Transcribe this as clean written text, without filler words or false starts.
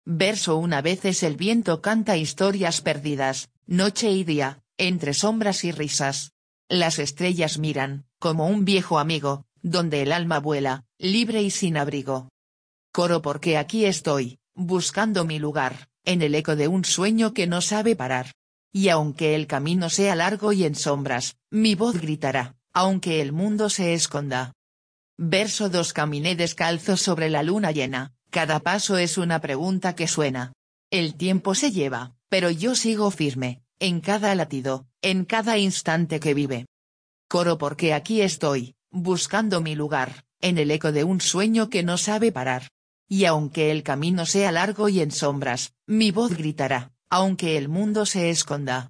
Verso. Una vez el viento canta historias perdidas, noche y día, entre sombras y risas. Las estrellas miran, como un viejo amigo, donde el alma vuela, libre y sin abrigo. Coro. Porque aquí estoy, buscando mi lugar, en el eco de un sueño que no sabe parar. Y aunque el camino sea largo y en sombras, mi voz gritará, aunque el mundo se esconda. Verso 2. Caminé descalzo sobre la luna llena, cada paso es una pregunta que suena. El tiempo se lleva, pero yo sigo firme, en cada latido, en cada instante que vive. Coro. Porque aquí estoy, buscando mi lugar, en el eco de un sueño que no sabe parar. Y aunque el camino sea largo y en sombras, mi voz gritará, aunque el mundo se esconda.